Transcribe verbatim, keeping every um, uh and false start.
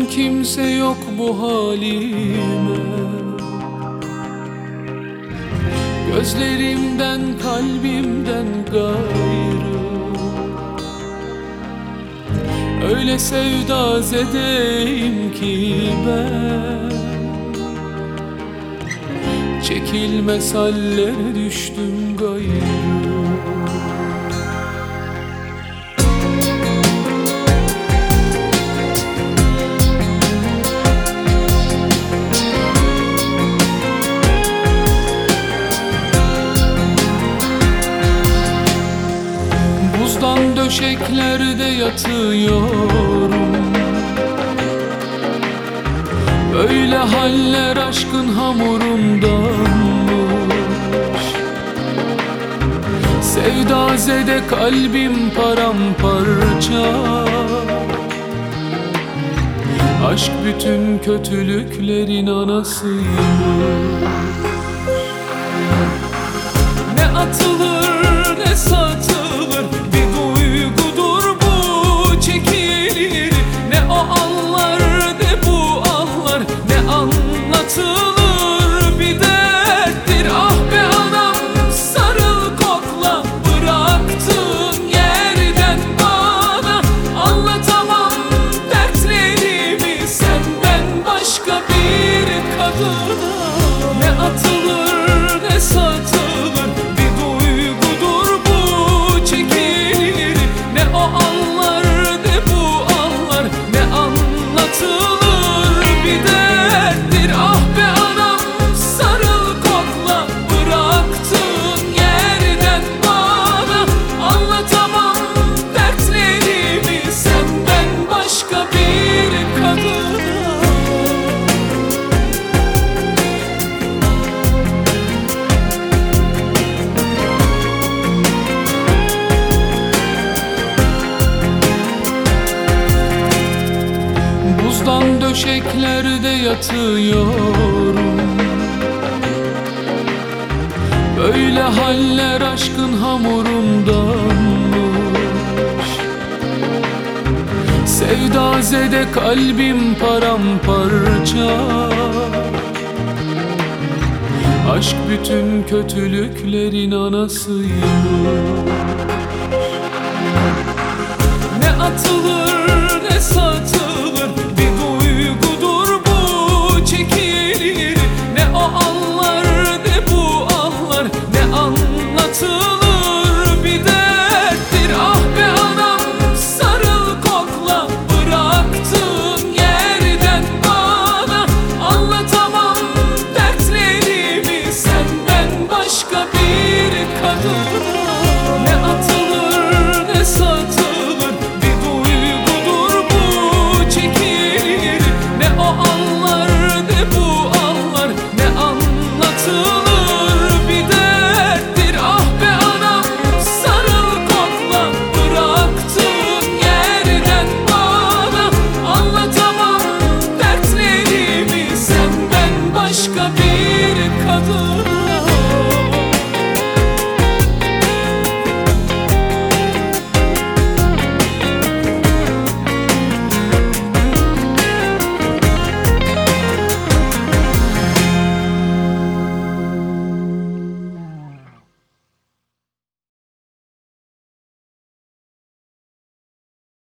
Acıyan kimse yok bu halime. Gözlerimden kalbimden gayrı öyle sevda zedeyim ki ben. Çekilmez hallere düştüm gayrı. Buzdan döşeklerde yatıyorum. Böyle haller aşkın hamurundanmış. Sevda zede kalbim paramparça. Aşk bütün kötülüklerin anasıymış. Ne atılır ne satılır, bir duygudur bu çekilir. Ne o anlar ne bu anlar, ne anlatılır bir derttir. Ah be anam, sarıl kokla bıraktığın yerden bana. Anlatamam dertlerimi senden başka bir kadına. Ne atılır ne satılır, bir duygudur bu çekilir. Ne o anlar ne bu anlar, ne anlatılır bir derttir. Ah be anam, sarıl kokla bıraktığın yerden bana. Anlatamam dertlerimi senden başka bir kadına. Buzdan döşeklerde yatıyorum. Böyle haller aşkın hamurundanmış. Sevda zede kalbim paramparça. Aşk bütün kötülüklerin anasıymış. Ne atılır